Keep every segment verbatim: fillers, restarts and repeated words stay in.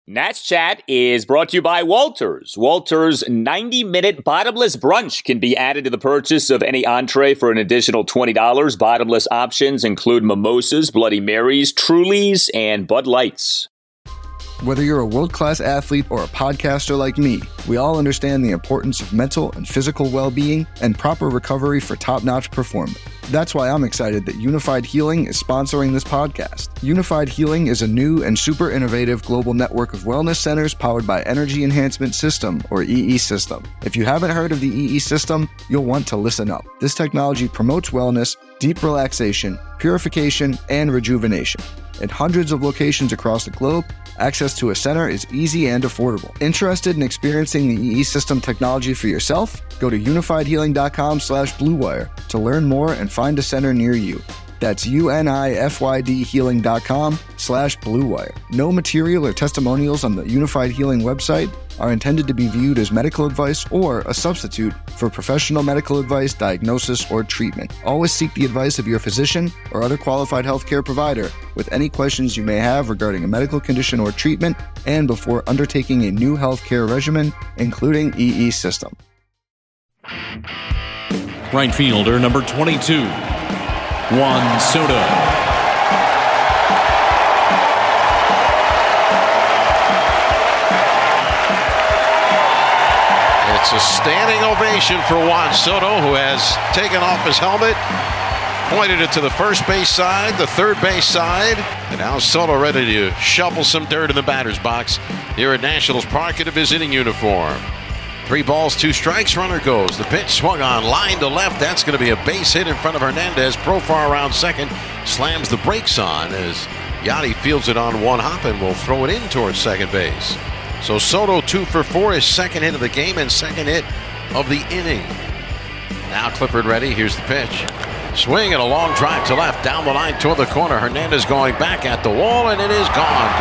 Nats Chat is brought to you by Walters. Walters' ninety-minute bottomless brunch can be added to the purchase of any entree for an additional twenty dollars. Bottomless options include mimosas, Bloody Marys, Trulies, and Bud Lights. Whether you're a world-class athlete or a podcaster like me, we all understand the importance of mental and physical well-being and proper recovery for top-notch performance. That's why I'm excited that Unified Healing is sponsoring this podcast. Unified Healing is a new and super innovative global network of wellness centers powered by Energy Enhancement System, or E E System. If you haven't heard of the E E System, you'll want to listen up. This technology promotes wellness, deep relaxation, purification, and rejuvenation. In hundreds of locations across the globe, access to a center is easy and affordable. Interested in experiencing the E E System technology for yourself? Go to unified healing dot com slash blue wire to learn more and find a center near you. That's U-N-I-F-Y-D healing dot com slash blue wire. No material or testimonials on the Unified Healing website are intended to be viewed as medical advice or a substitute for professional medical advice, diagnosis, or treatment. Always seek the advice of your physician or other qualified healthcare provider with any questions you may have regarding a medical condition or treatment and before undertaking a new healthcare regimen, including E E System. Right fielder number twenty-two, Juan Soto. It's a standing ovation for Juan Soto, who has taken off his helmet, pointed it to the first base side, the third base side, and now Soto ready to shovel some dirt in the batter's box here at Nationals Park in a visiting uniform. Three balls, two strikes, runner goes. The pitch swung on, line to left. That's going to be a base hit in front of Hernandez. Profar around second, slams the brakes on as Yadi fields it on one hop and will throw it in towards second base. So Soto two for four, his second hit of the game and second hit of the inning. Now Clifford ready. Here's the pitch. Swing and a long drive to left, down the line toward the corner. Hernandez going back at the wall, and it is gone.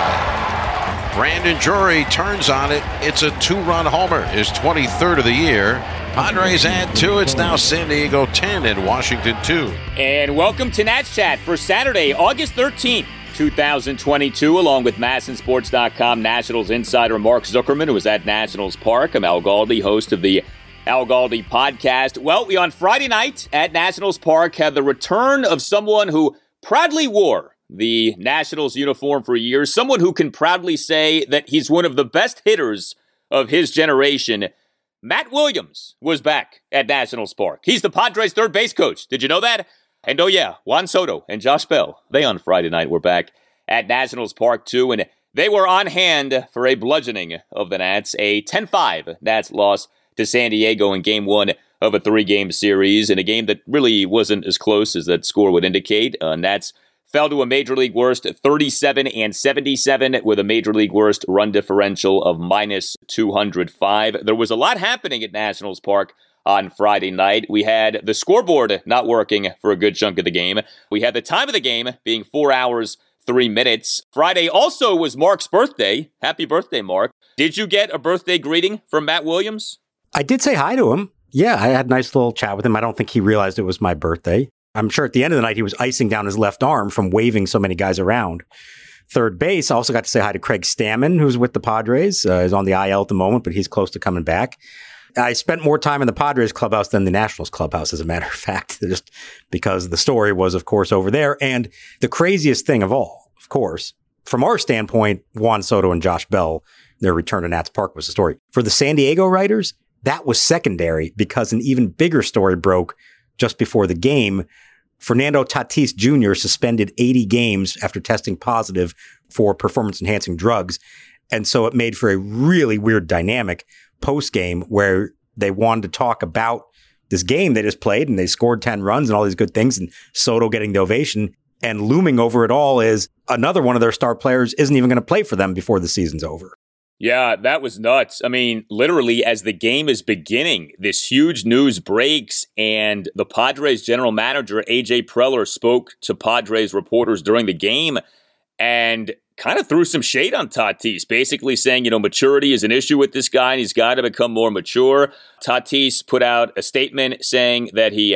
Goodbye. Brandon Drury turns on it. It's a two-run homer, his twenty-third of the year. Padres add two. It's now San Diego ten and Washington two. And welcome to Nats Chat for Saturday, August thirteenth. two thousand twenty-two, along with Masson Sports dot com Nationals insider Mark Zuckerman, who was at Nationals Park. I'm Al Galdi, host of the Al Galdi podcast. Well, we on Friday night at Nationals Park had the return of someone who proudly wore the Nationals uniform for years, someone who can proudly say that he's one of the best hitters of his generation. Matt Williams was back at Nationals Park. He's the Padres' third base coach. Did you know that? And oh yeah, Juan Soto and Josh Bell, they on Friday night were back at Nationals Park too, and they were on hand for a bludgeoning of the Nats, a ten five Nats loss to San Diego in game one of a three-game series, in a game that really wasn't as close as that score would indicate. Uh, Nats fell to a Major League worst thirty-seven and seventy-seven with a Major League worst run differential of minus two hundred five. There was a lot happening at Nationals Park on Friday night. We had the scoreboard not working for a good chunk of the game. We had the time of the game being four hours, three minutes. Friday also was Mark's birthday. Happy birthday, Mark. Did you get a birthday greeting from Matt Williams? I did say hi to him. Yeah, I had a nice little chat with him. I don't think he realized it was my birthday. I'm sure at the end of the night, he was icing down his left arm from waving so many guys around. Third base, I also got to say hi to Craig Stammen, who's with the Padres. Uh, he's on the I L at the moment, but he's close to coming back. I spent more time in the Padres clubhouse than the Nationals clubhouse, as a matter of fact, just because the story was, of course, over there. And the craziest thing of all, of course, from our standpoint, Juan Soto and Josh Bell, their return to Nats Park was the story. For the San Diego writers, that was secondary because an even bigger story broke just before the game. Fernando Tatis Junior suspended eighty games after testing positive for performance-enhancing drugs. And so it made for a really weird dynamic post-game where they wanted to talk about this game they just played, and they scored ten runs and all these good things, and Soto getting the ovation. And looming over it all is another one of their star players isn't even going to play for them before the season's over. Yeah, that was nuts. I mean, literally, as the game is beginning, this huge news breaks, and the Padres general manager, A J Preller, spoke to Padres reporters during the game and kind of threw some shade on Tatis, basically saying, you know, maturity is an issue with this guy, and he's got to become more mature. Tatis put out a statement saying that he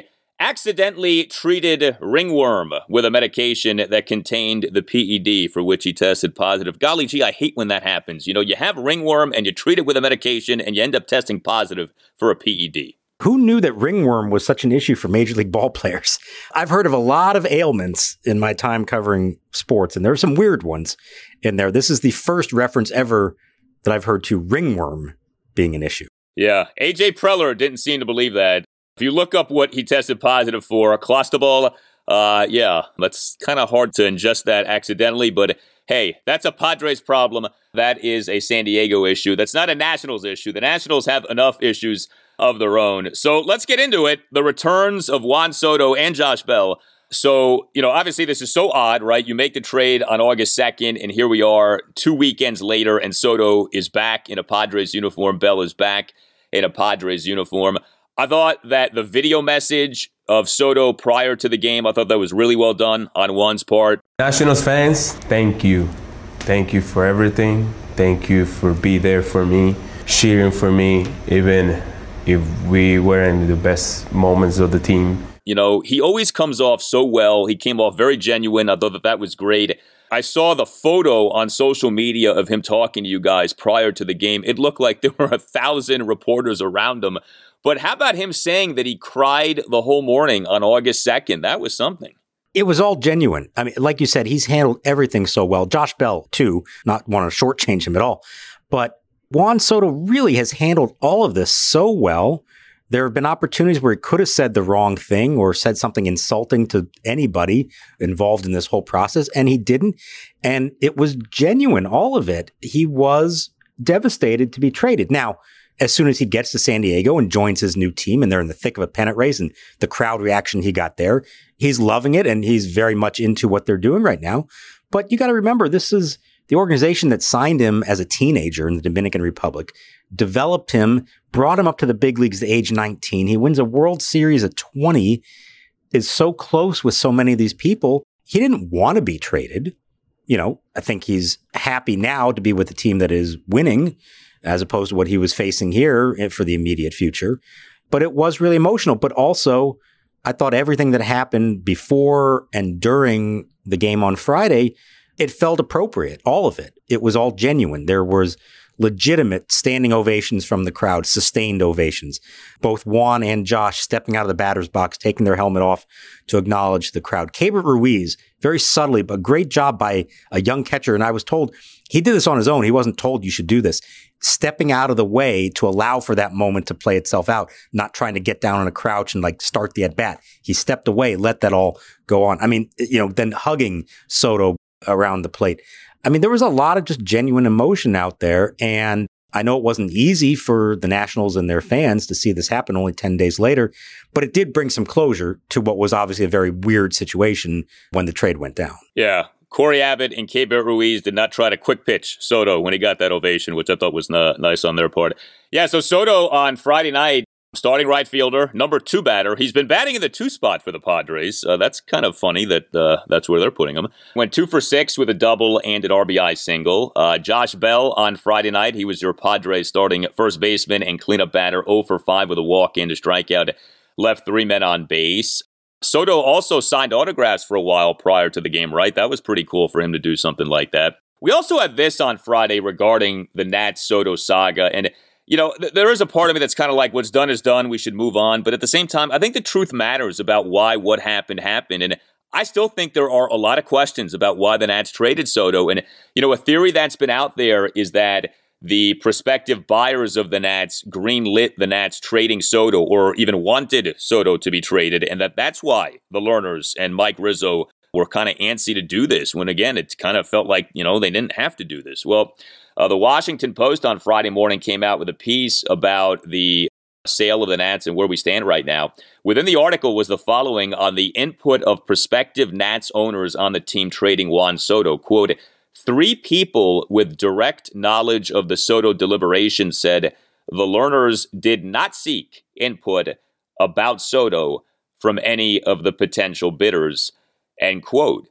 accidentally treated ringworm with a medication that contained the P E D for which he tested positive. Golly gee, I hate when that happens. You know, you have ringworm and you treat it with a medication and you end up testing positive for a P E D. Who knew that ringworm was such an issue for Major League ball players? I've heard of a lot of ailments in my time covering sports, and there are some weird ones in there. This is the first reference ever that I've heard to ringworm being an issue. Yeah, A J Preller didn't seem to believe that. If you look up what he tested positive for, clostebol, uh, yeah, that's kind of hard to ingest that accidentally, but hey, that's a Padres problem. That is a San Diego issue. That's not a Nationals issue. The Nationals have enough issues of their own. So let's get into it. The returns of Juan Soto and Josh Bell. So, you know, obviously this is so odd, right? You make the trade on August second, and here we are two weekends later, and Soto is back in a Padres uniform. Bell is back in a Padres uniform. I thought that the video message of Soto prior to the game, I thought that was really well done on Juan's part. Nationals fans, thank you. Thank you for everything. Thank you for being there for me, cheering for me, even if we weren't in the best moments of the team. You know, he always comes off so well. He came off very genuine. I thought that that was great. I saw the photo on social media of him talking to you guys prior to the game. It looked like there were a thousand reporters around him. But how about him saying that he cried the whole morning on August second? That was something. It was all genuine. I mean, like you said, he's handled everything so well. Josh Bell, too, not want to shortchange him at all. But Juan Soto really has handled all of this so well. There have been opportunities where he could have said the wrong thing or said something insulting to anybody involved in this whole process, and he didn't. And it was genuine, all of it. He was devastated to be traded. Now, as soon as he gets to San Diego and joins his new team and they're in the thick of a pennant race and the crowd reaction he got there, he's loving it and he's very much into what they're doing right now. But you got to remember, this is the organization that signed him as a teenager in the Dominican Republic, developed him, brought him up to the big leagues at age nineteen. He wins a World Series at twenty, is so close with so many of these people. He didn't want to be traded. You know, I think he's happy now to be with a team that is winning, as opposed to what he was facing here for the immediate future. But it was really emotional. But also, I thought everything that happened before and during the game on Friday, it felt appropriate. All of it. It was all genuine. There was legitimate standing ovations from the crowd, sustained ovations. Both Juan and Josh stepping out of the batter's box, taking their helmet off to acknowledge the crowd. Keibert Ruiz, very subtly, but great job by a young catcher. And I was told he did this on his own. He wasn't told you should do this. Stepping out of the way to allow for that moment to play itself out, not trying to get down on a crouch and like start the at bat. He stepped away, let that all go on. I mean, you know, then hugging Soto around the plate. I mean, there was a lot of just genuine emotion out there. And I know it wasn't easy for the Nationals and their fans to see this happen only ten days later, but it did bring some closure to what was obviously a very weird situation when the trade went down. Yeah. Corey Abbott and Keibert Ruiz did not try to quick pitch Soto when he got that ovation, which I thought was n- nice on their part. Yeah, so Soto on Friday night, starting right fielder, number two batter. He's been batting in the two spot for the Padres. Uh, that's kind of funny that uh, that's where they're putting him. Went two for six with a double and an R B I single. Uh, Josh Bell on Friday night, he was your Padres starting first baseman and cleanup batter, oh for five with a walk and a strikeout. Left three men on base. Soto also signed autographs for a while prior to the game, right? That was pretty cool for him to do something like that. We also had this on Friday regarding the Nats-Soto saga. And, you know, th- there is a part of me that's kind of like, what's done is done. We should move on. But at the same time, I think the truth matters about why what happened happened. And I still think there are a lot of questions about why the Nats traded Soto. And, you know, a theory that's been out there is that the prospective buyers of the Nats greenlit the Nats trading Soto or even wanted Soto to be traded, and that that's why the Lerners and Mike Rizzo were kind of antsy to do this when, again, it kind of felt like, you know, they didn't have to do this. Well, uh, the Washington Post on Friday morning came out with a piece about the sale of the Nats and where we stand right now. Within the article was the following on the input of prospective Nats owners on the team trading Juan Soto. Quote, three people with direct knowledge of the Soto deliberation said the Lerners did not seek input about Soto from any of the potential bidders, end quote.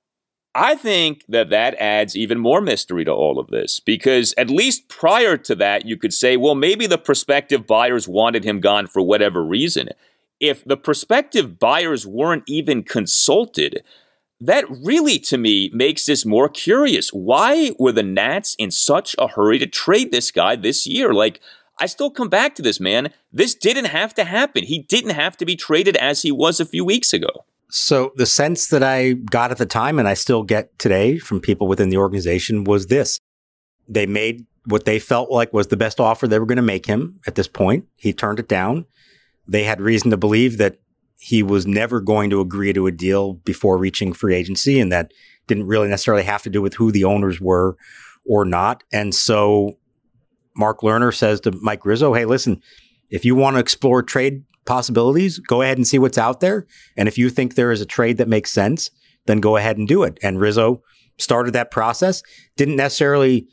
I think that that adds even more mystery to all of this, because at least prior to that, you could say, well, maybe the prospective buyers wanted him gone for whatever reason. if the prospective buyers weren't even consulted, that really, to me, makes this more curious. Why were the Nats in such a hurry to trade this guy this year? Like, I still come back to this, man. This didn't have to happen. He didn't have to be traded as he was a few weeks ago. So the sense that I got at the time, and I still get today from people within the organization, was this. They made what they felt like was the best offer they were going to make him at this point. He turned it down. They had reason to believe that he was never going to agree to a deal before reaching free agency, and that didn't really necessarily have to do with who the owners were or not. And so Mark Lerner says to Mike Rizzo, hey, listen, if you want to explore trade possibilities, go ahead and see what's out there. And if you think there is a trade that makes sense, then go ahead and do it. And Rizzo started that process, didn't necessarily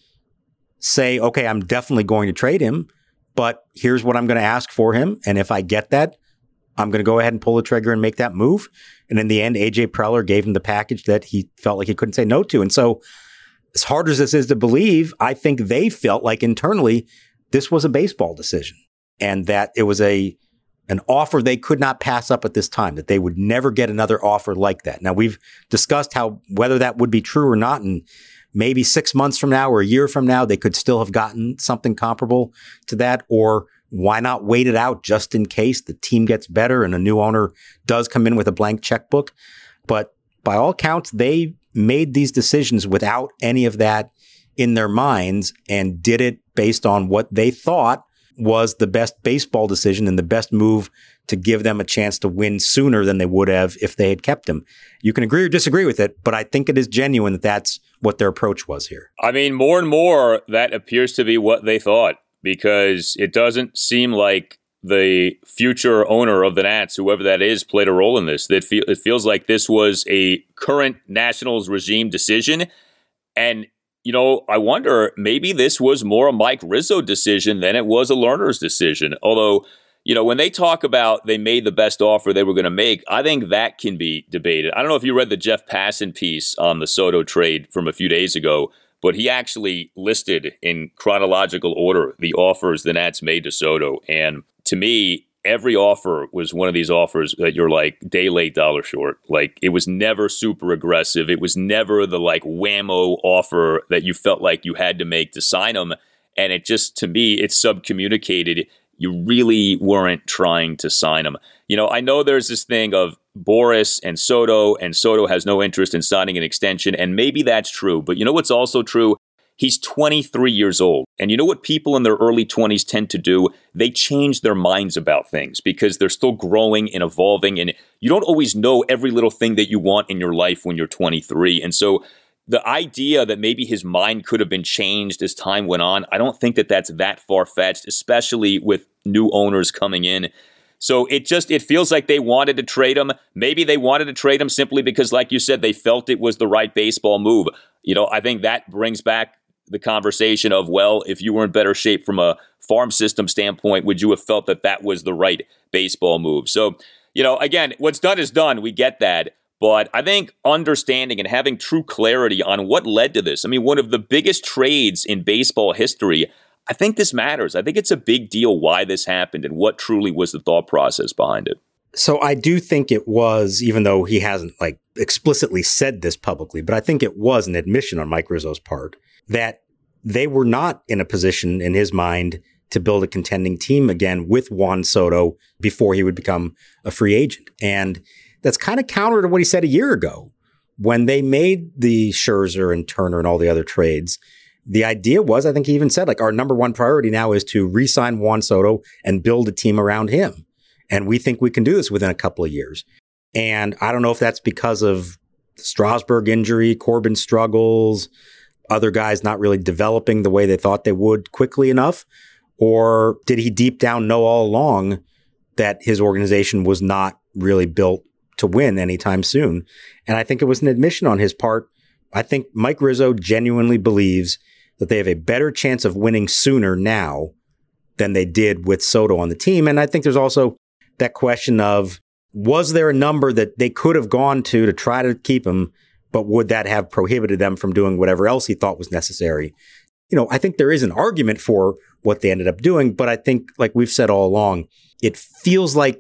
say, okay, I'm definitely going to trade him, but here's what I'm going to ask for him. And if I get that, I'm going to go ahead and pull the trigger and make that move. And in the end, A J Preller gave him the package that he felt like he couldn't say no to. And so as hard as this is to believe, I think they felt like internally this was a baseball decision and that it was a an offer they could not pass up at this time, that they would never get another offer like that. Now, we've discussed how whether that would be true or not, and maybe six months from now or a year from now, they could still have gotten something comparable to that, or why not wait it out just in case the team gets better and a new owner does come in with a blank checkbook. But by all counts, they made these decisions without any of that in their minds and did it based on what they thought was the best baseball decision and the best move to give them a chance to win sooner than they would have if they had kept him. You can agree or disagree with it, but I think it is genuine that that's what their approach was here. I mean, more and more, that appears to be what they thought, because it doesn't seem like the future owner of the Nats, whoever that is, played a role in this. It, feel, it feels like this was a current Nationals regime decision. And, you know, I wonder, maybe this was more a Mike Rizzo decision than it was a Lerner's decision. Although, you know, when they talk about they made the best offer they were going to make, I think that can be debated. I don't know if you read the Jeff Passan piece on the Soto trade from a few days ago, but he actually listed in chronological order the offers the Nats made to Soto. And to me, every offer was one of these offers that you're like day late, dollar short. Like, it was never super aggressive. It was never the like whammo offer that you felt like you had to make to sign him. And it just, to me, it's subcommunicated. You really weren't trying to sign him. You know, I know there's this thing of Boris and Soto, and Soto has no interest in signing an extension, and maybe that's true. But you know what's also true? He's twenty-three years old. And you know what people in their early twenties tend to do? They change their minds about things because they're still growing and evolving. And you don't always know every little thing that you want in your life when you're twenty-three. And so the idea that maybe his mind could have been changed as time went on, I don't think that that's that far-fetched, especially with new owners coming in. So it just, it feels like they wanted to trade him. Maybe they wanted to trade him simply because, like you said, they felt it was the right baseball move. You know, I think that brings back the conversation of, well, if you were in better shape from a farm system standpoint, would you have felt that that was the right baseball move? So, you know, again, what's done is done. We get that. But I think understanding and having true clarity on what led to this, I mean, one of the biggest trades in baseball history, I think this matters. I think it's a big deal why this happened and what truly was the thought process behind it. So I do think it was, even though he hasn't like explicitly said this publicly, but I think it was an admission on Mike Rizzo's part that they were not in a position in his mind to build a contending team again with Juan Soto before he would become a free agent. And that's kind of counter to what he said a year ago when they made the Scherzer and Turner and all the other trades. The idea was, I think he even said, like, our number one priority now is to re-sign Juan Soto and build a team around him. And we think we can do this within a couple of years. And I don't know if that's because of the Strasburg injury, Corbin struggles, other guys not really developing the way they thought they would quickly enough, or did he deep down know all along that his organization was not really built to win anytime soon? And I think it was an admission on his part. I think Mike Rizzo genuinely believes that they have a better chance of winning sooner now than they did with Soto on the team. And I think there's also that question of, was there a number that they could have gone to to try to keep him, but would that have prohibited them from doing whatever else he thought was necessary? You know, I think there is an argument for what they ended up doing, but I think, like we've said all along, it feels like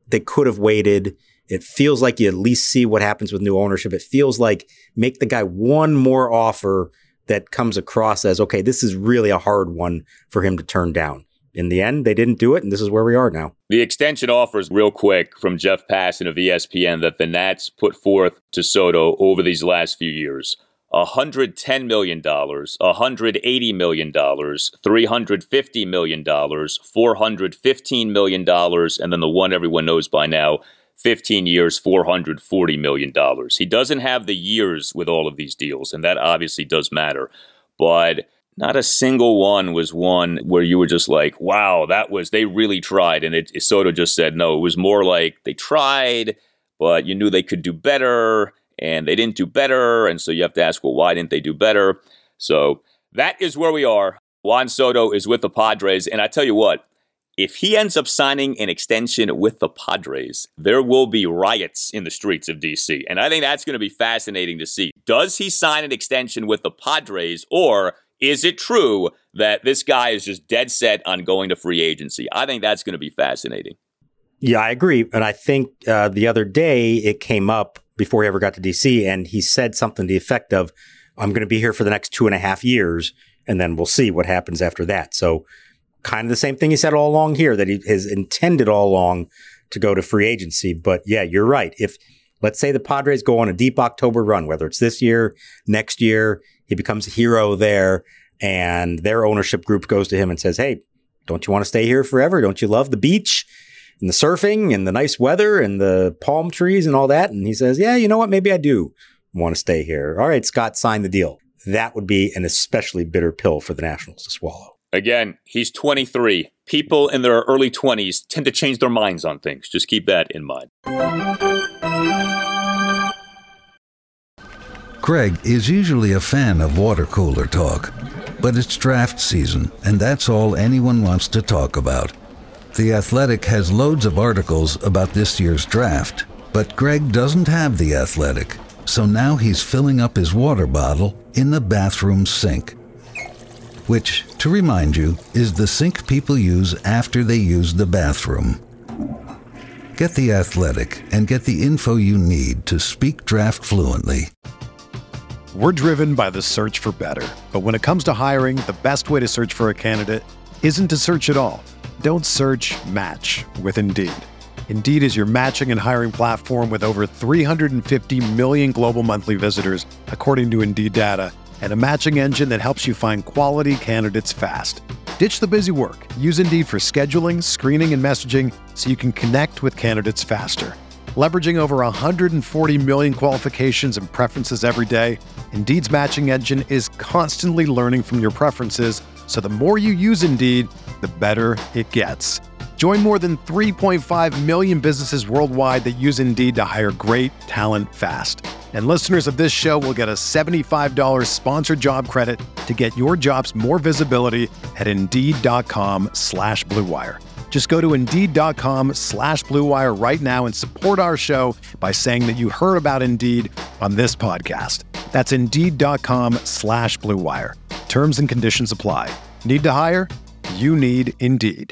they could have waited. It feels like you at least see what happens with new ownership. It feels like make the guy one more offer that comes across as, okay, this is really a hard one for him to turn down. In the end, they didn't do it, and this is where we are now. The extension offers, real quick, from Jeff Passan of E S P N that the Nats put forth to Soto over these last few years. one hundred ten million dollars, one hundred eighty million dollars, three hundred fifty million dollars, four hundred fifteen million dollars, and then the one everyone knows by now, fifteen years, four hundred forty million dollars. He doesn't have the years with all of these deals, and that obviously does matter. But not a single one was one where you were just like, wow, that was, they really tried. And it, Soto just said, no, it was more like they tried, but you knew they could do better, and they didn't do better. And so you have to ask, well, why didn't they do better? So that is where we are. Juan Soto is with the Padres. And I tell you what, if he ends up signing an extension with the Padres, there will be riots in the streets of D C. And I think that's going to be fascinating to see. Does he sign an extension with the Padres, or is it true that this guy is just dead set on going to free agency? I think that's going to be fascinating. Yeah, I agree. And I think uh, the other day it came up before he ever got to D C, and he said something to the effect of, I'm going to be here for the next two and a half years, and then we'll see what happens after that. So kind of the same thing he said all along here, that he has intended all along to go to free agency. But yeah, you're right. If, let's say the Padres go on a deep October run, whether it's this year, next year, he becomes a hero there, and their ownership group goes to him and says, hey, don't you want to stay here forever? Don't you love the beach and the surfing and the nice weather and the palm trees and all that? And he says, yeah, you know what? Maybe I do want to stay here. All right, Scott, sign the deal. That would be an especially bitter pill for the Nationals to swallow. Again, he's twenty-three. People in their early twenties tend to change their minds on things. Just keep that in mind. Greg is usually a fan of water cooler talk, but it's draft season, and that's all anyone wants to talk about. The Athletic has loads of articles about this year's draft, but Greg doesn't have The Athletic, so now he's filling up his water bottle in the bathroom sink. Which, to remind you, is the sink people use after they use the bathroom. Get The Athletic and get the info you need to speak draft fluently. We're driven by the search for better. But when it comes to hiring, the best way to search for a candidate isn't to search at all. Don't search, match with Indeed. Indeed is your matching and hiring platform with over three hundred fifty million global monthly visitors, according to Indeed data, and a matching engine that helps you find quality candidates fast. Ditch the busy work. Use Indeed for scheduling, screening, and messaging so you can connect with candidates faster. Leveraging over one hundred forty million qualifications and preferences every day, Indeed's matching engine is constantly learning from your preferences, so the more you use Indeed, the better it gets. Join more than three point five million businesses worldwide that use Indeed to hire great talent fast. And listeners of this show will get a seventy-five dollars sponsored job credit to get your jobs more visibility at Indeed.com slash Blue Wire. Just go to Indeed.com slash Blue Wire right now and support our show by saying that you heard about Indeed on this podcast. That's Indeed.com slash Blue Wire. Terms and conditions apply. Need to hire? You need Indeed.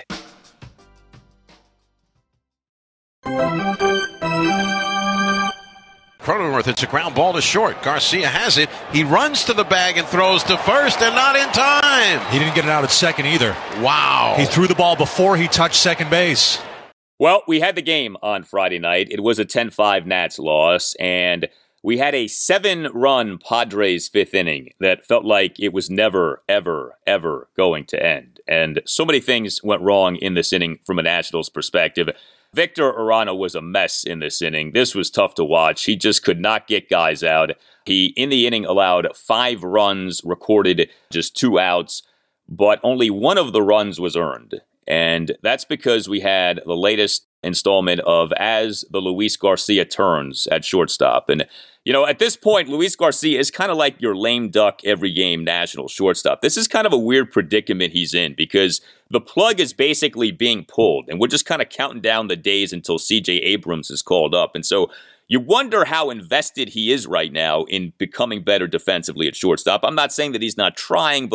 Cronenworth hits a ground ball to short. Garcia has it. He runs to the bag and throws to first, and not in time. He didn't get it out at second either. Wow. He threw the ball before he touched second base. Well, we had the game on Friday night. It was a ten five Nats loss, and we had a seven-run Padres fifth inning that felt like it was never, ever, ever going to end. And so many things went wrong in this inning from a Nationals perspective. Victor Arano was a mess in this inning. This was tough to watch. He just could not get guys out. He, in the inning, allowed five runs, recorded just two outs, but only one of the runs was earned. And that's because we had the latest installment of As the Luis Garcia Turns at shortstop. And, you know, at this point, Luis Garcia is kind of like your lame duck every game national shortstop. This is kind of a weird predicament he's in because the plug is basically being pulled, and we're just kind of counting down the days until C J Abrams is called up. And so you wonder how invested he is right now in becoming better defensively at shortstop. I'm not saying that he's not trying, but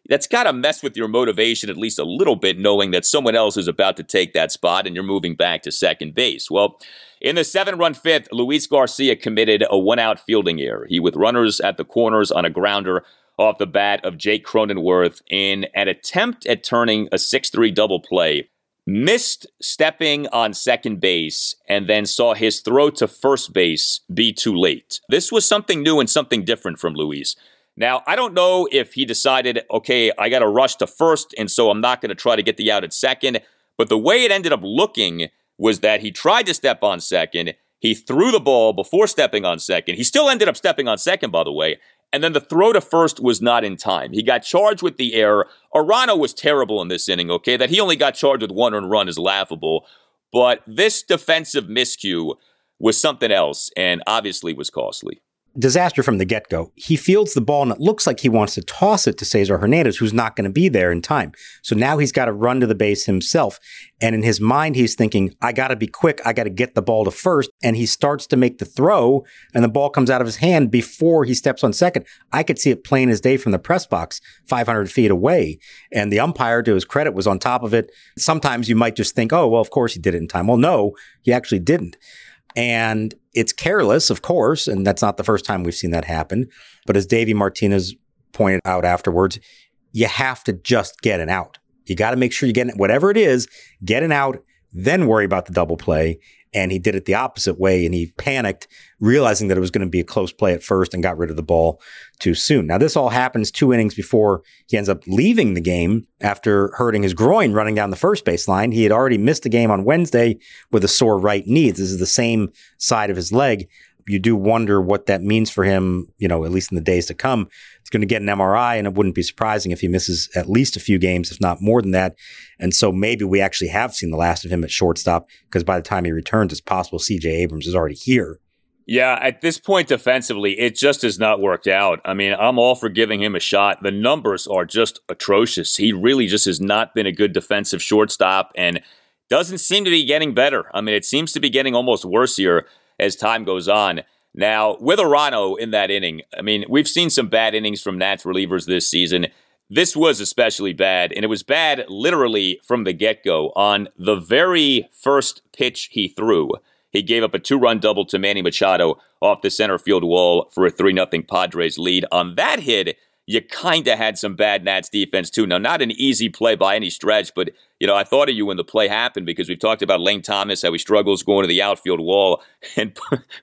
that's got to mess with your motivation at least a little bit, knowing that someone else is about to take that spot and you're moving back to second base. Well, in the seven-run fifth, Luis Garcia committed a one-out fielding error. He, with runners at the corners on a grounder off the bat of Jake Cronenworth in an attempt at turning a six three double play, missed stepping on second base, and then saw his throw to first base be too late. This was something new and something different from Luis. Now, I don't know if he decided, okay, I got to rush to first, and so I'm not going to try to get the out at second. But the way it ended up looking was that he tried to step on second. He threw the ball before stepping on second. He still ended up stepping on second, by the way. And then the throw to first was not in time. He got charged with the error. Arano was terrible in this inning, okay? That he only got charged with one earned run is laughable. But this defensive miscue was something else and obviously was costly. Disaster from the get-go. He fields the ball and it looks like he wants to toss it to Cesar Hernandez, who's not going to be there in time. So now he's got to run to the base himself. And in his mind, he's thinking, I got to be quick. I got to get the ball to first. And he starts to make the throw and the ball comes out of his hand before he steps on second. I could see it plain as day from the press box five hundred feet away. And the umpire, to his credit, was on top of it. Sometimes you might just think, oh, well, of course he did it in time. Well, no, he actually didn't. And it's careless, of course, and that's not the first time we've seen that happen. But as Davey Martinez pointed out afterwards, you have to just get an out. You got to make sure you get, whatever it is, get an out, then worry about the double play. And he did it the opposite way, and he panicked, realizing that it was going to be a close play at first and got rid of the ball too soon. Now, this all happens two innings before he ends up leaving the game after hurting his groin running down the first base line. He had already missed a game on Wednesday with a sore right knee. This is the same side of his leg. You do wonder what that means for him, you know, at least in the days to come. He's going to get an M R I, and it wouldn't be surprising if he misses at least a few games, if not more than that. And so maybe we actually have seen the last of him at shortstop, because by the time he returns, it's possible C J Abrams is already here. Yeah, at this point defensively, it just has not worked out. I mean, I'm all for giving him a shot. The numbers are just atrocious. He really just has not been a good defensive shortstop and doesn't seem to be getting better. I mean, it seems to be getting almost worse here as time goes on. Now, with Arano in that inning, I mean, we've seen some bad innings from Nats relievers this season. This was especially bad, and it was bad literally from the get-go. On the very first pitch he threw, he gave up a two-run double to Manny Machado off the center field wall for a three nothing Padres lead. On that hit, you kind of had some bad Nats defense, too. Now, not an easy play by any stretch, but, you know, I thought of you when the play happened because we've talked about Lane Thomas, how he struggles going to the outfield wall. And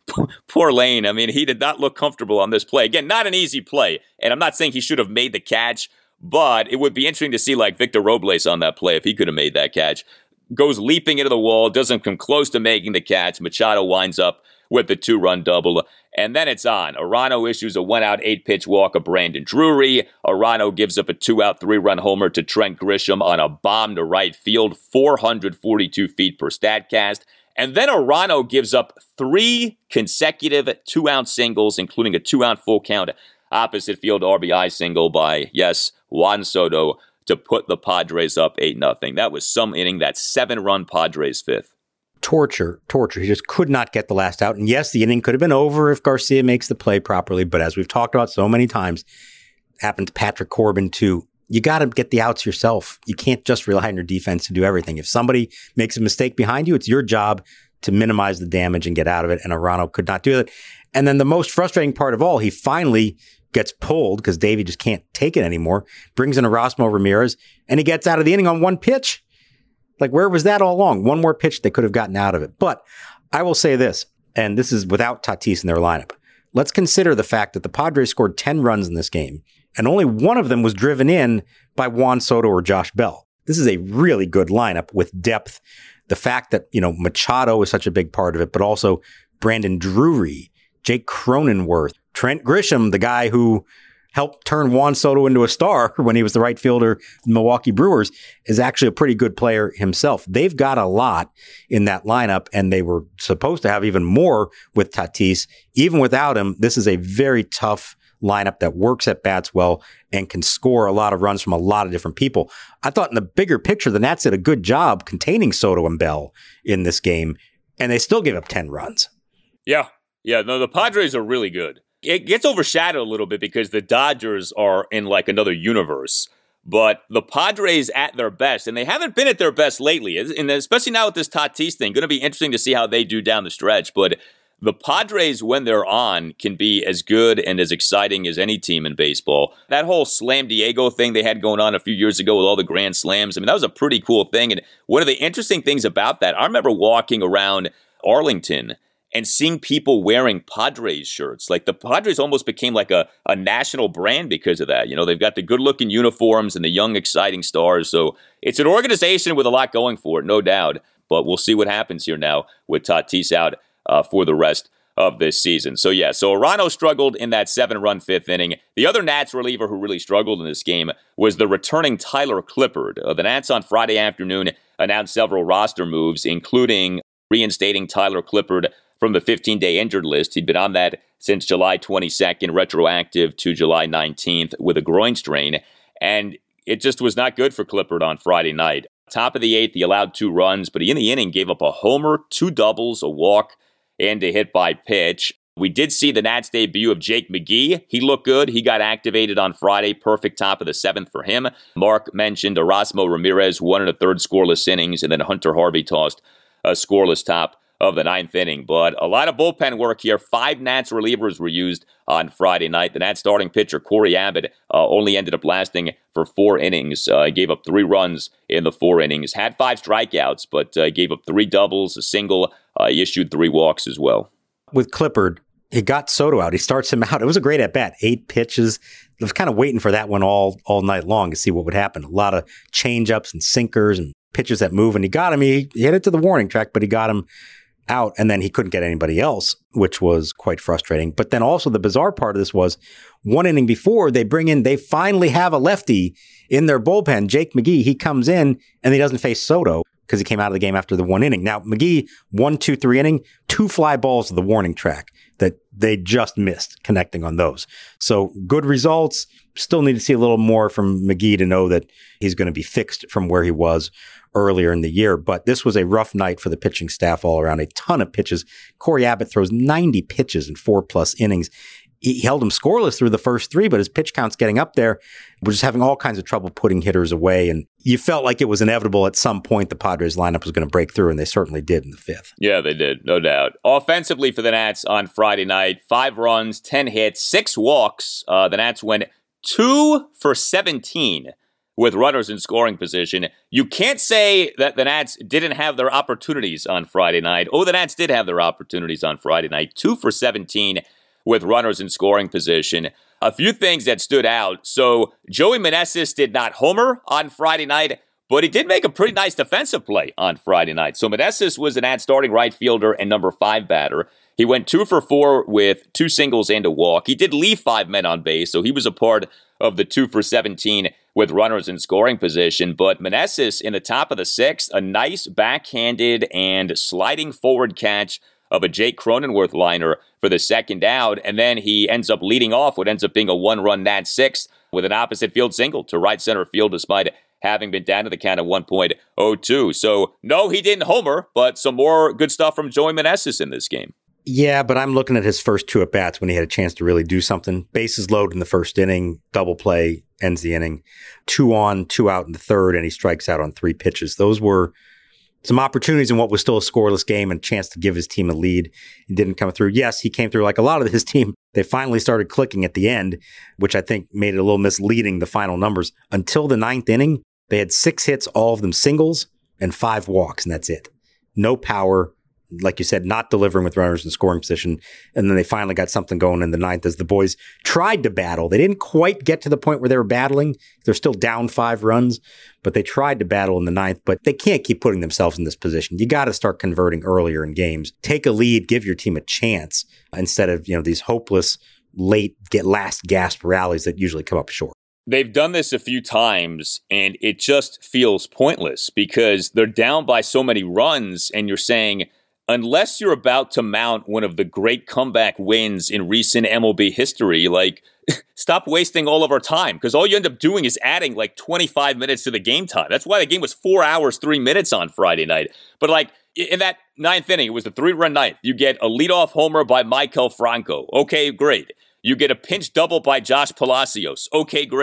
poor Lane, I mean, he did not look comfortable on this play. Again, not an easy play. And I'm not saying he should have made the catch, but it would be interesting to see, like, Victor Robles on that play if he could have made that catch. Goes leaping into the wall, doesn't come close to making the catch. Machado winds up with the two-run double. And then it's on. Arano issues a one-out, eight-pitch walk of Brandon Drury. Arano gives up a two-out, three-run homer to Trent Grisham on a bomb to right field, four hundred forty-two feet per StatCast. And then Arano gives up three consecutive two-out singles, including a two-out full-count opposite field R B I single by, yes, Juan Soto to put the Padres up eight nothing. That was some inning. That's seven-run Padres fifth. Torture, torture. He just could not get the last out. And yes, the inning could have been over if Garcia makes the play properly. But as we've talked about so many times, happened to Patrick Corbin too. You got to get the outs yourself. You can't just rely on your defense to do everything. If somebody makes a mistake behind you, it's your job to minimize the damage and get out of it. And Arano could not do that. And then the most frustrating part of all, he finally gets pulled because Davey just can't take it anymore. Brings in Erasmo Ramirez, and he gets out of the inning on one pitch. Like, where was that all along? One more pitch, they could have gotten out of it. But I will say this, and this is without Tatis in their lineup. Let's consider the fact that the Padres scored ten runs in this game, and only one of them was driven in by Juan Soto or Josh Bell. This is a really good lineup with depth. The fact that, you know, Machado is such a big part of it, but also Brandon Drury, Jake Cronenworth, Trent Grisham, the guy who helped turn Juan Soto into a star when he was the right fielder in the Milwaukee Brewers, is actually a pretty good player himself. They've got a lot in that lineup, and they were supposed to have even more with Tatis. Even without him, this is a very tough lineup that works at bats well and can score a lot of runs from a lot of different people. I thought in the bigger picture, the Nats did a good job containing Soto and Bell in this game, and they still gave up ten runs. Yeah. Yeah, no, the Padres are really good. It gets overshadowed a little bit because the Dodgers are in like another universe. But the Padres at their best, and they haven't been at their best lately, and especially now with this Tatis thing, going to be interesting to see how they do down the stretch. But the Padres, when they're on, can be as good and as exciting as any team in baseball. That whole Slam Diego thing they had going on a few years ago with all the grand slams, I mean, that was a pretty cool thing. And one of the interesting things about that, I remember walking around Arlington and seeing people wearing Padres shirts. Like the Padres almost became like a, a national brand because of that. You know, they've got the good-looking uniforms and the young, exciting stars. So it's an organization with a lot going for it, no doubt. But we'll see what happens here now with Tatis out uh, for the rest of this season. So yeah, so Arano struggled in that seven-run fifth inning. The other Nats reliever who really struggled in this game was the returning Tyler Clippard. Uh, the Nats on Friday afternoon announced several roster moves, including reinstating Tyler Clippard from the fifteen-day injured list. He'd been on that since July twenty-second, retroactive to July nineteenth with a groin strain. And it just was not good for Clippard on Friday night. Top of the eighth, he allowed two runs, but he in the inning gave up a homer, two doubles, a walk, and a hit by pitch. We did see the Nats debut of Jake McGee. He looked good. He got activated on Friday. Perfect top of the seventh for him. Mark mentioned Erasmo Ramirez, one and a third scoreless innings, and then Hunter Harvey tossed a scoreless top of the ninth inning. But a lot of bullpen work here. Five Nats relievers were used on Friday night. The Nats starting pitcher, Corey Abbott, uh, only ended up lasting for four innings. Uh, he gave up three runs in the four innings. Had five strikeouts, but uh, gave up three doubles, a single. Uh, he issued three walks as well. With Clippard, he got Soto out. He starts him out. It was a great at-bat. Eight pitches. I was kind of waiting for that one all, all night long to see what would happen. A lot of change-ups and sinkers and pitches that move, and he got him. He, he hit it to the warning track, but he got him out, and then he couldn't get anybody else, which was quite frustrating. But then also the bizarre part of this was one inning before they bring in, they finally have a lefty in their bullpen. Jake McGee, he comes in and he doesn't face Soto because he came out of the game after the one inning. Now, McGee, one, two, three inning, two fly balls to the warning track that they just missed connecting on those. So good results. Still need to see a little more from McGee to know that he's going to be fixed from where he was earlier in the year. But this was a rough night for the pitching staff all around. A ton of pitches. Corey Abbott throws ninety pitches in four plus innings. He held him scoreless through the first three, but his pitch count's getting up there. We're just having all kinds of trouble putting hitters away. And you felt like it was inevitable at some point the Padres lineup was going to break through, and they certainly did in the fifth. Yeah, they did, no doubt. Offensively for the Nats on Friday night, five runs, ten hits, six walks. Uh, the Nats went two for seventeen with runners in scoring position. You can't say that the Nats didn't have their opportunities on Friday night. Oh, the Nats did have their opportunities on Friday night. two for seventeen with runners in scoring position. A few things that stood out. So Joey Meneses did not homer on Friday night, but he did make a pretty nice defensive play on Friday night. So Meneses was the Nats starting right fielder and number five batter. He went two for four with two singles and a walk. He did leave five men on base, so he was a part of the two for seventeen with runners in scoring position. But Meneses in the top of the sixth, a nice backhanded and sliding forward catch of a Jake Cronenworth liner for the second out, and then he ends up leading off what ends up being a one-run Nats sixth with an opposite field single to right center field despite having been down to the count of one point oh two. So, no, he didn't homer, but some more good stuff from Joey Meneses in this game. Yeah, but I'm looking at his first two at-bats when he had a chance to really do something. Bases loaded in the first inning, double play, ends the inning. Two on, two out in the third, and he strikes out on three pitches. Those were some opportunities in what was still a scoreless game and a chance to give his team a lead. He didn't come through. Yes, he came through like a lot of his team. They finally started clicking at the end, which I think made it a little misleading, the final numbers. Until the ninth inning, they had six hits, all of them singles, and five walks, and that's it. No power. Like you said, not delivering with runners in scoring position. And then they finally got something going in the ninth as the boys tried to battle. They didn't quite get to the point where they were battling. They're still down five runs, but they tried to battle in the ninth. But they can't keep putting themselves in this position. You got to start converting earlier in games. Take a lead, give your team a chance instead of, you know, these hopeless late get last gasp rallies that usually come up short. They've done this a few times, and it just feels pointless because they're down by so many runs, and you're saying, unless you're about to mount one of the great comeback wins in recent M L B history, like, stop wasting all of our time, because all you end up doing is adding like twenty-five minutes to the game time. That's why the game was four hours, three minutes on Friday night. But like, in that ninth inning, it was a three-run ninth. You get a leadoff homer by Maikel Franco. Okay, great. You get a pinch double by Josh Palacios. Okay, great.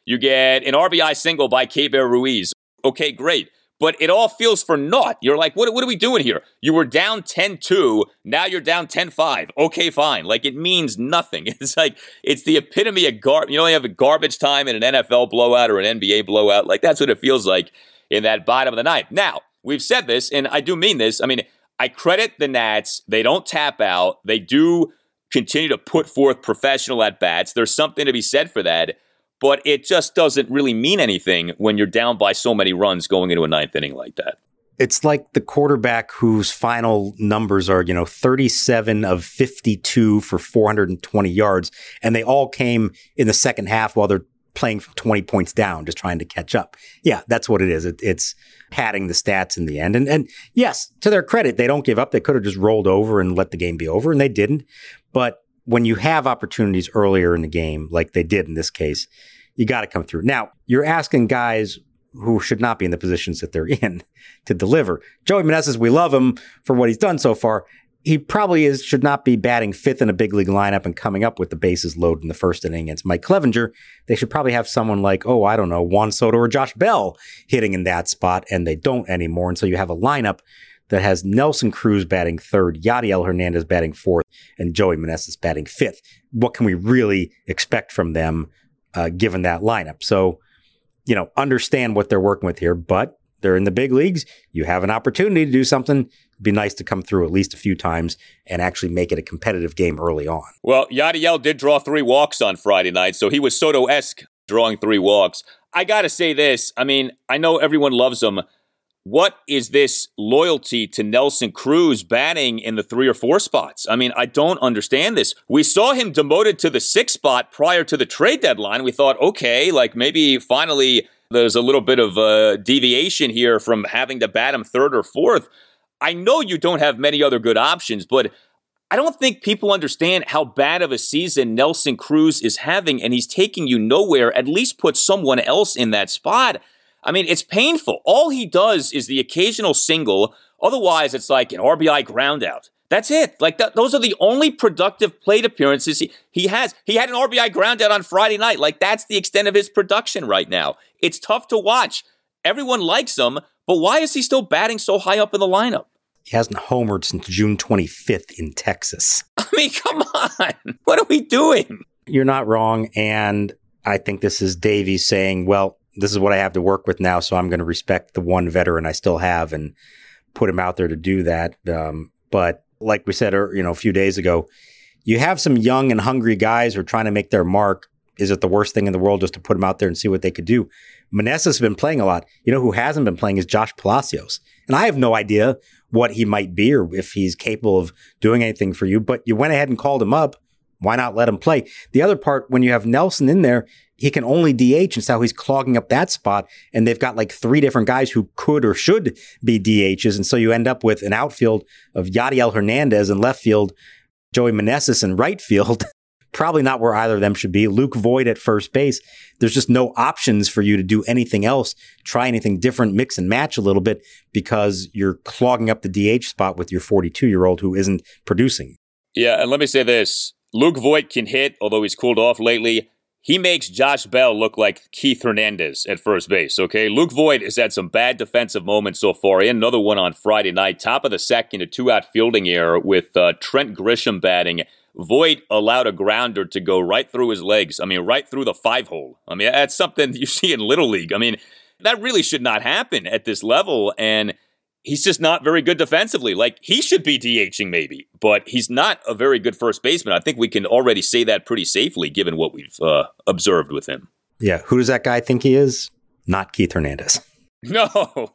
You get an R B I single by Keibert Ruiz. Okay, great. But it all feels for naught. You're like, what, what are we doing here? You were down ten two. Now you're down ten five. Okay, fine. Like, it means nothing. It's like, it's the epitome of garbage. You know, you have a garbage time in an N F L blowout or an N B A blowout. Like, that's what it feels like in that bottom of the ninth. Now, we've said this, and I do mean this. I mean, I credit the Nats. They don't tap out. They do continue to put forth professional at-bats. There's something to be said for that. But it just doesn't really mean anything when you're down by so many runs going into a ninth inning like that. It's like the quarterback whose final numbers are, you know, thirty-seven of fifty-two for four hundred twenty yards. And they all came in the second half while they're playing from twenty points down, just trying to catch up. Yeah, that's what it is. It, it's padding the stats in the end. And, and yes, to their credit, they don't give up. They could have just rolled over and let the game be over, and they didn't. But when you have opportunities earlier in the game, like they did in this case, you got to come through. Now, you're asking guys who should not be in the positions that they're in to deliver. Joey Meneses, we love him for what he's done so far. He probably is should not be batting fifth in a big league lineup and coming up with the bases loaded in the first inning against Mike Clevenger. They should probably have someone like, oh, I don't know, Juan Soto or Josh Bell hitting in that spot, and they don't anymore. And so you have a lineup that has Nelson Cruz batting third, Yadiel Hernandez batting fourth, and Joey Meneses batting fifth. What can we really expect from them uh, given that lineup? So, you know, understand what they're working with here, but they're in the big leagues. You have an opportunity to do something. It'd be nice to come through at least a few times and actually make it a competitive game early on. Well, Yadiel did draw three walks on Friday night, so he was Soto-esque drawing three walks. I got to say this. I mean, I know everyone loves him. What is this loyalty to Nelson Cruz batting in the three or four spots? I mean, I don't understand this. We saw him demoted to the sixth spot prior to the trade deadline. We thought, okay, like maybe finally there's a little bit of a deviation here from having to bat him third or fourth. I know you don't have many other good options, but I don't think people understand how bad of a season Nelson Cruz is having, and he's taking you nowhere. At least put someone else in that spot. I mean, it's painful. All he does is the occasional single. Otherwise, it's like an R B I ground out. That's it. Like, th- those are the only productive plate appearances he, he has. He had an R B I ground out on Friday night. Like, that's the extent of his production right now. It's tough to watch. Everyone likes him, but why is he still batting so high up in the lineup? He hasn't homered since June twenty-fifth in Texas. I mean, come on. What are we doing? You're not wrong. And I think this is Davies saying, well, this is what I have to work with now, so I'm going to respect the one veteran I still have and put him out there to do that. Um, but like we said, you know, a few days ago, you have some young and hungry guys who are trying to make their mark. Is it the worst thing in the world just to put them out there and see what they could do? Meneses has been playing a lot. You know who hasn't been playing is Josh Palacios. And I have no idea what he might be or if he's capable of doing anything for you, but you went ahead and called him up. Why not let him play? The other part, when you have Nelson in there, he can only D H, and so he's clogging up that spot. And they've got like three different guys who could or should be D Hs. And so you end up with an outfield of Yadiel Hernandez in left field, Joey Meneses in right field. Probably not where either of them should be. Luke Voit at first base. There's just no options for you to do anything else, try anything different, mix and match a little bit because you're clogging up the D H spot with your forty-two-year-old who isn't producing. Yeah, and let me say this. Luke Voit can hit, although he's cooled off lately. He makes Josh Bell look like Keith Hernandez at first base, okay? Luke Voit has had some bad defensive moments so far. He had another one on Friday night. Top of the second, a two-out fielding error with uh, Trent Grisham batting. Voit allowed a grounder to go right through his legs. I mean, right through the five-hole. I mean, that's something you see in Little League. I mean, that really should not happen at this level, and he's just not very good defensively. Like, he should be DHing maybe, but he's not a very good first baseman. I think we can already say that pretty safely given what we've uh, observed with him. Yeah, who does that guy think he is? Not Keith Hernandez. No,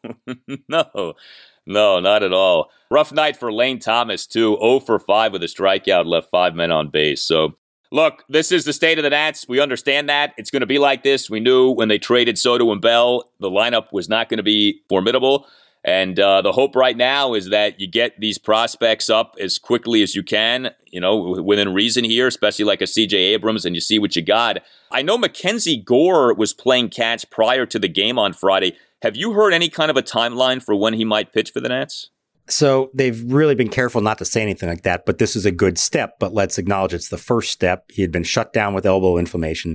no, no, not at all. Rough night for Lane Thomas, too. oh for five with a strikeout, left five men on base. So, look, this is the state of the Nats. We understand that. It's going to be like this. We knew when they traded Soto and Bell, the lineup was not going to be formidable. And uh, the hope right now is that you get these prospects up as quickly as you can, you know, within reason here, especially like a C J Abrams, and you see what you got. I know Mackenzie Gore was playing catch prior to the game on Friday. Have you heard any kind of a timeline for when he might pitch for the Nats? So they've really been careful not to say anything like that, but this is a good step. But let's acknowledge it's the first step. He had been shut down with elbow inflammation.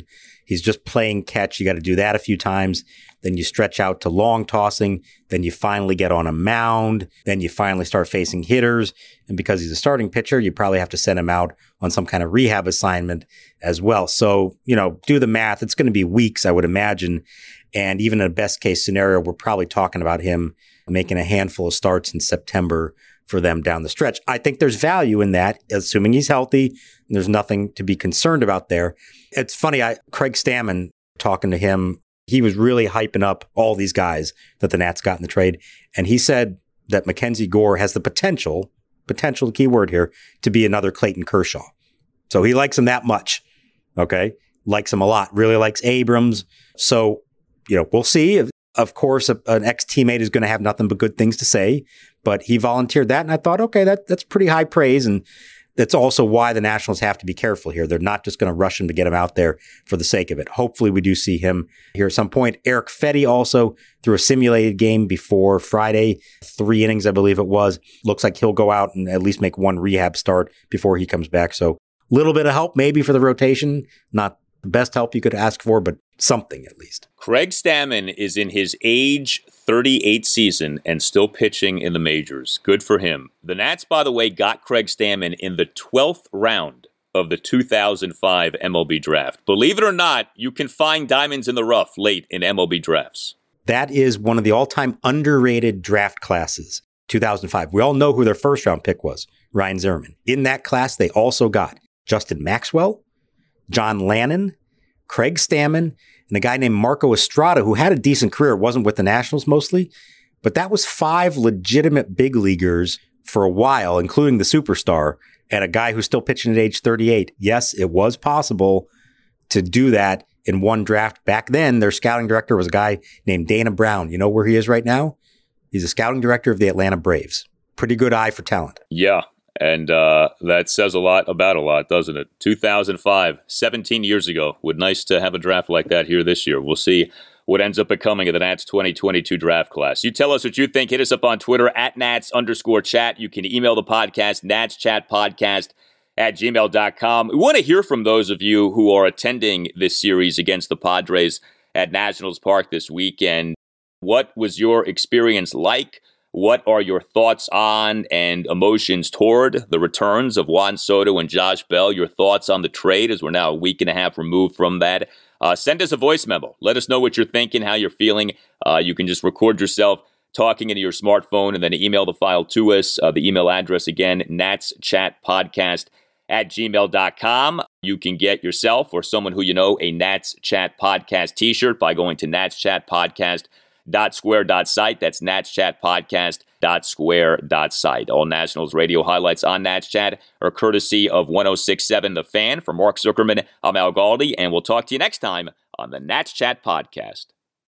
He's just playing catch. You got to do that a few times. Then you stretch out to long tossing. Then you finally get on a mound. Then you finally start facing hitters. And because he's a starting pitcher, you probably have to send him out on some kind of rehab assignment as well. So, you know, do the math. It's going to be weeks, I would imagine. And even in a best case scenario, we're probably talking about him making a handful of starts in September for them down the stretch. I think there's value in that, assuming he's healthy. And there's nothing to be concerned about there. It's funny, I Craig Stammen, talking to him, he was really hyping up all these guys that the Nats got in the trade. And he said that Mackenzie Gore has the potential, potential key word here, to be another Clayton Kershaw. So he likes him that much. Okay. Likes him a lot. Really likes Abrams. So, you know, we'll see. Of course, a, an ex-teammate is going to have nothing but good things to say, but he volunteered that. And I thought, okay, that that's pretty high praise. And that's also why the Nationals have to be careful here. They're not just going to rush him to get him out there for the sake of it. Hopefully we do see him here at some point. Erick Fedde also threw a simulated game before Friday, three innings, I believe it was. Looks like he'll go out and at least make one rehab start before he comes back. So a little bit of help maybe for the rotation. Not the best help you could ask for, but something at least. Craig Stammen is in his age thirty-eight season and still pitching in the majors. Good for him. The Nats, by the way, got Craig Stammen in the twelfth round of the two thousand five M L B draft. Believe it or not, you can find diamonds in the rough late in M L B drafts. That is one of the all-time underrated draft classes, two thousand five. We all know who their first-round pick was, Ryan Zimmerman. In that class, they also got Justin Maxwell, John Lannon, Craig Stammen, and a guy named Marco Estrada, who had a decent career, wasn't with the Nationals mostly, but that was five legitimate big leaguers for a while, including the superstar, and a guy who's still pitching at age thirty-eight. Yes, it was possible to do that in one draft. Back then, their scouting director was a guy named Dana Brown. You know where he is right now? He's a scouting director of the Atlanta Braves. Pretty good eye for talent. Yeah. And uh, that says a lot about a lot, doesn't it? two thousand five, seventeen years ago. Would nice to have a draft like that here this year. We'll see what ends up becoming of the Nats twenty twenty-two draft class. You tell us what you think. Hit us up on Twitter at Nats underscore chat. You can email the podcast, natschatpodcast at gmail dot com. We want to hear from those of you who are attending this series against the Padres at Nationals Park this weekend. What was your experience like? What are your thoughts on and emotions toward the returns of Juan Soto and Josh Bell? Your thoughts on the trade as we're now a week and a half removed from that. Uh, send us a voice memo. Let us know what you're thinking, how you're feeling. Uh, you can just record yourself talking into your smartphone and then email the file to us. Uh, the email address again, natschatpodcast at gmail dot com. You can get yourself or someone who you know a Nats Chat Podcast t-shirt by going to natschatpodcast dot square dot site. That's natschatpodcast dot square dot site. All Nationals radio highlights on Nats Chat are courtesy of one oh six point seven The Fan. For Mark Zuckerman, I'm Al Galdi, and we'll talk to you next time on the Nats Chat Podcast.